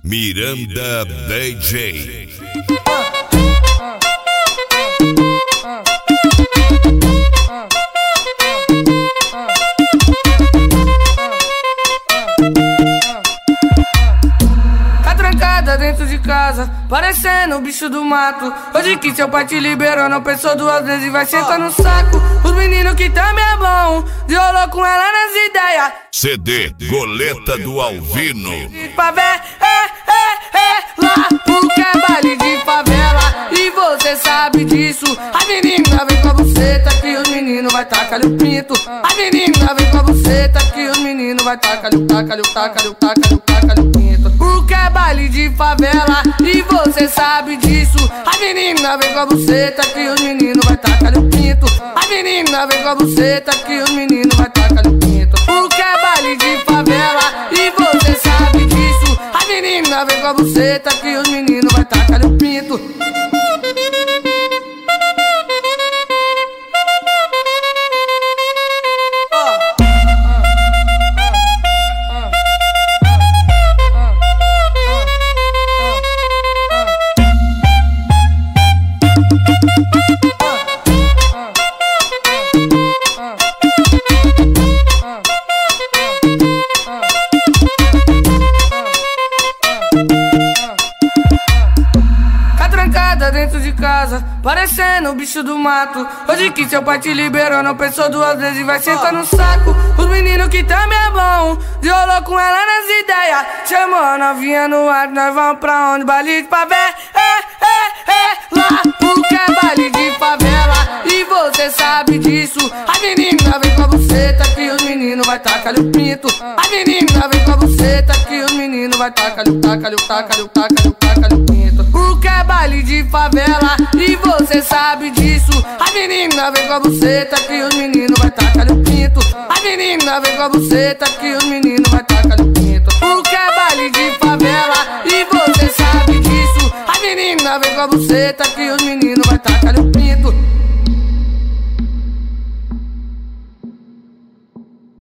Miranda DJ. Tá trancada dentro de casa, parecendo o bicho do mato. Hoje que seu pai te liberou, não pensou duas vezes e vai sentar no saco. Os meninos que também é bom, violou com ela nas ideias. CD Goleta do Alvino. De favela, lá porque é baile de favela. E você sabe disso. A menina vem com a buceta que os meninos vai tacar-lhe o pinto. A menina vem com a buceta que os meninos vai tacar-lhe o pinto. Porque é baile de favela e você sabe disso. A menina vem com a buceta que os meninos vai tacar-lhe o pinto. A menina vem com a buceta que os meninos vai tacar-lhe o pinto. Porque é baile de favela e você sabe disso. A menina vem com a buceta que os meninos vai tacar-lhe o pinto. Dentro de casa, parecendo o bicho do mato. Hoje que seu pai te liberou, não pensou duas vezes e vai sentar no saco. Os meninos que também é bom, violou com ela nas ideias. Chamou a novinha no ar, nós vamos pra onde? Baile de favela, lá porque é baile de favela. E você sabe disso. A menina vem com a buceta que os meninos vai tacar-lhe o pinto. A menina vem com a buceta que os meninos vai tacar-lhe o pinto. Porque é baile de favela e você sabe disso. A menina vem com a buceta que os meninos vai tacar-lhe o pinto. A menina vem com a buceta que os meninos vai tacar-lhe o pinto. Porque é baile de favela e você sabe disso. A menina vem com a buceta que os meninos vai tacar-lhe o pinto.